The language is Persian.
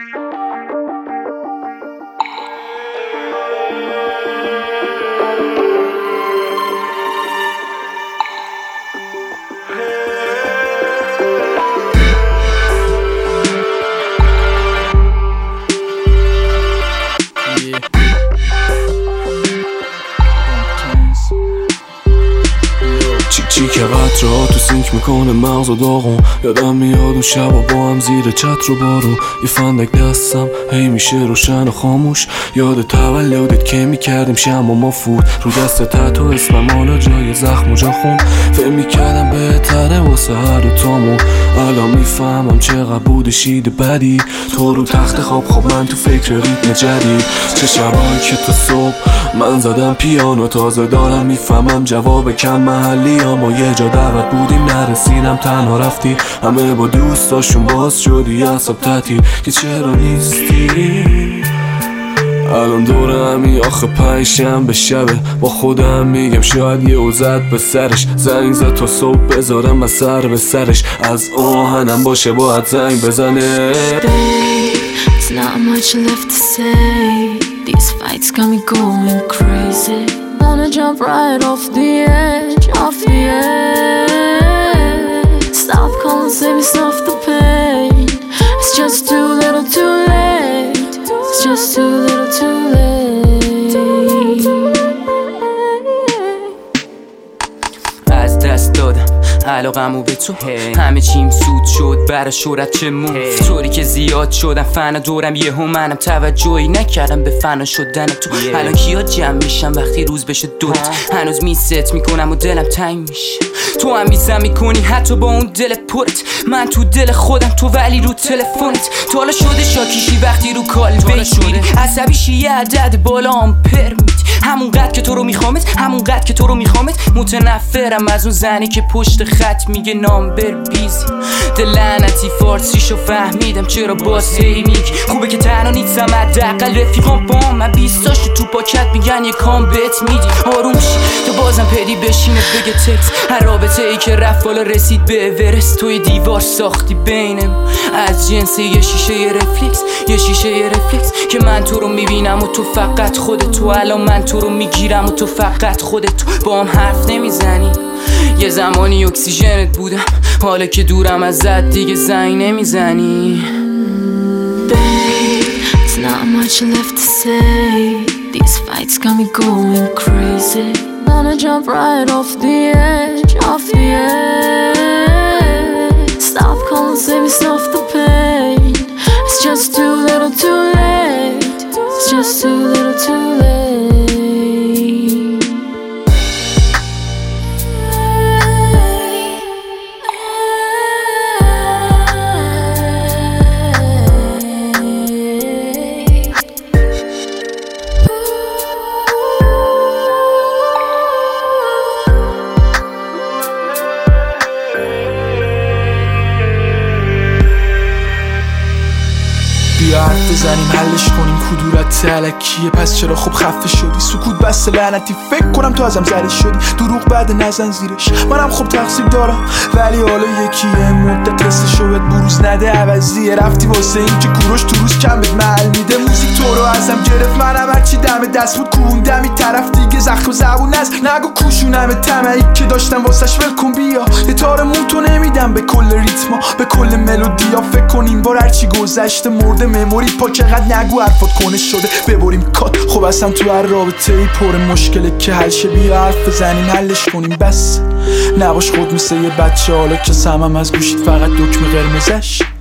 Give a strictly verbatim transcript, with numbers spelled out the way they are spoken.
چی که قطرها تو سینک میکنه مغز و داغون. یادم میاد اون شبا با هم زیر چتر و بارون، یه فندک دستم هی میشه روشن و خاموش. یاد تولدت که میکردیم شم و ما فود رو دست تحت و اسمم حالا جای زخم و جا خون. فکر میکردم بهتره واسه هر دو تامون، الان میفهمم چقدر بوده شید بدی. تو رو تخت خواب خواب من تو فکر ریتم جدید. چه شبایی که تو صبح من زدم پیانو، تازه دارم میفهمم جواب کم محلی ها. ما یه جا دعوت بودیم نرسیدم تنها رفتی، همه با دوستاشون باز شدی عصب تعطیل که چرا نیستی. الان دور همی آخه پنج شنبه شبه، با خودم میگم شاید یه اوزد به سرش. زنگ زد تا صبح بذارم از سر به سرش، از آهنم باشه باید زنگ بزنه. There's not much left to say. These fights got me going crazy. Wanna jump right off the edge, off the edge. Stop calling, save me, stop the pain. It's just too little too late. It's just too little too late. از دست دادم علاقمو به تو، همه چیم سود شد برای شهرت چه موف. طوری که زیاد شدم فنا دورم یه هم، منم توجهی نکردم به فنا شدن تو. الان کیا جمع میشم وقتی روز بشه دوت، هنوز میست میکنم و دلم تنگ میشه. تو هم میزم میکنی حتی با اون دل پرت، من تو دل خودم تو ولی رو تلفنت. تو حالا شده شاکیشی وقتی رو کال بیت میری، عصبیشی یه عدد بالا آمپر میدی. همون قد که تو رو میخوامت، همون قد که تو رو میخوامت. متنفرم از اون زنی که پشت خط میگه نامبر بیزی. دل لعنتی فارسیشو فهمیدم چرا باز هی میگی خوبه که تنها نیستم، حداقل رفیقام با من بیستاشو تو پاکت میگن یه کام بهت میدی. آروم شی تو بازم پدی بشینه بگه تکس. هر رابطه ای که رفت بالا رسید به اورست، توی دیوار ساختی بینم از جنس یه شیشه یه رفلکس، یه شیشه یه رفلکس که من تو رو میبینم و تو فقط خودت تو. الان من تو رو میگیرم و تو فقط خودت تو. با هم حرف نمیزنی، یه زمانی اکسیژنت بودم، حالا که دورم ازت دیگه زنگ نمیزنی. Babe, there's not much left to say. These fights got me going crazy. Wanna jump right off the edge, off the edge. Stop calling, save me, stop the pain. It's just too little too late. It's just too little too late. بیا حرف بزنیم حلش کنیم، کدورت علکیه پس چرا خب خفه شدی؟ سکوت بس لعنتی فکر کنم تو ازم زده شدی. دروغ بعد نزن زیرش، منم خب تقصیر دارم ولی حالا یکیه مدت قصه بهت بروز نده عوضیه. رفتی واسه این که کوروش تو روز کم بهت محل میده. موزیک تو رو ازم گرفت، منم هرچی دم دست بود کوندم این طرف دیگه. زخم و زبون از نگو کوشونم طمعی که داشتم واسش ول کن. بیا یه تارمون تو نمیدم به کل ریتما، به کل ملودیا. فکر کنیم بار هرچی گذشته مرده مموری پا. چقدر نگو حرفات کنه شده ببریم کات. خب اصلا تو هر رابطه ای پر مشکله که حل شه. بیا حرف بزنیم حلش کنیم بس. نباش خود مثل یه بچه حالا که سمم از گوشید فقط دکمه قرمزش.